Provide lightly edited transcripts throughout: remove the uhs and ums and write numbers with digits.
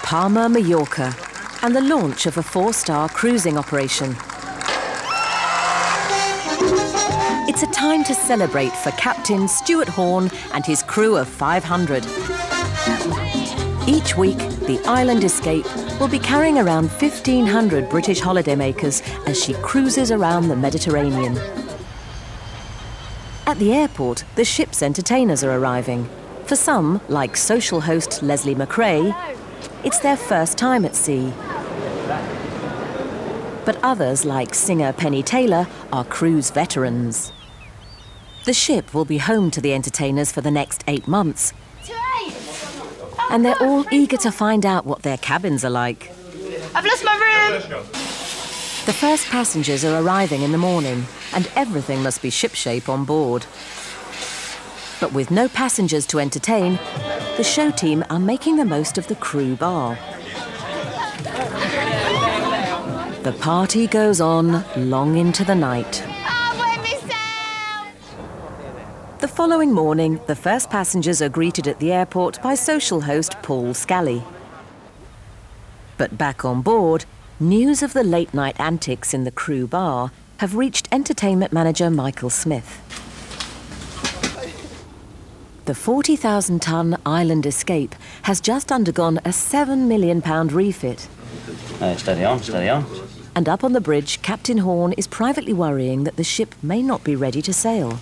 Palma, Mallorca, and the launch of a 4-star cruising operation. It's a time to celebrate for Captain Stuart Horne and his crew of 500. Each week, the Island Escape will be carrying around 1,500 British holidaymakers as she cruises around the Mediterranean. At the airport, the ship's entertainers are arriving. For some, like social host Leslie McRae, it's their first time at sea. But others, like singer Penny Taylor, are cruise veterans. The ship will be home to the entertainers for the next 8 months. And they're all eager to find out what their cabins are like. I've lost my room! The first passengers are arriving in the morning, and everything must be shipshape on board. But with no passengers to entertain, the show team are making the most of the crew bar. The party goes on long into the night. The following morning, the first passengers are greeted at the airport by social host Paul Scally. But back on board, news of the late-night antics in the crew bar have reached entertainment manager Michael Smith. The 40,000-ton Island Escape has just undergone a £7 million refit. Steady on, steady on. And up on the bridge, Captain Horne is privately worrying that the ship may not be ready to sail.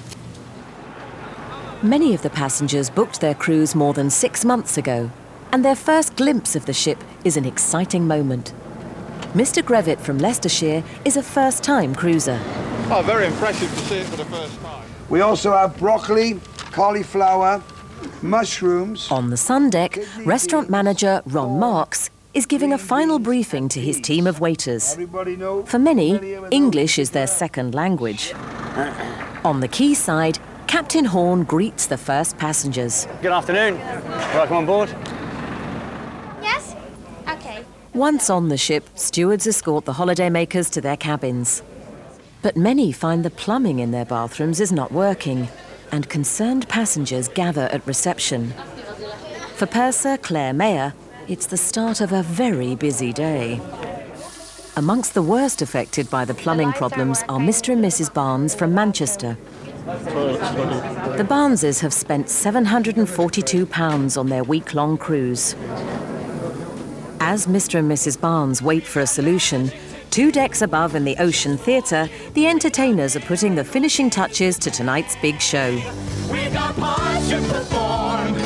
Many of the passengers booked their cruise more than 6 months ago, and their first glimpse of the ship is an exciting moment. Mr. Grevitt from Leicestershire is a first-time cruiser. Oh, very impressive to see it for the first time. We also have broccoli, cauliflower, mushrooms. On the sun deck, restaurant manager Ron Marks is giving a final briefing to his team of waiters. For many, English is their second language. On the quayside, Captain Horne greets the first passengers. Good afternoon. Welcome on board. Yes? OK. Once on the ship, stewards escort the holidaymakers to their cabins. But many find the plumbing in their bathrooms is not working, and concerned passengers gather at reception. For purser Claire Mayer, it's the start of a very busy day. Amongst the worst affected by the plumbing problems are Mr. and Mrs. Barnes from Manchester. The Barneses have spent £742 on their week-long cruise. As Mr. and Mrs. Barnes wait for a solution, 2 decks above in the Ocean Theatre, the entertainers are putting the finishing touches to tonight's big show. We've got parts to perform.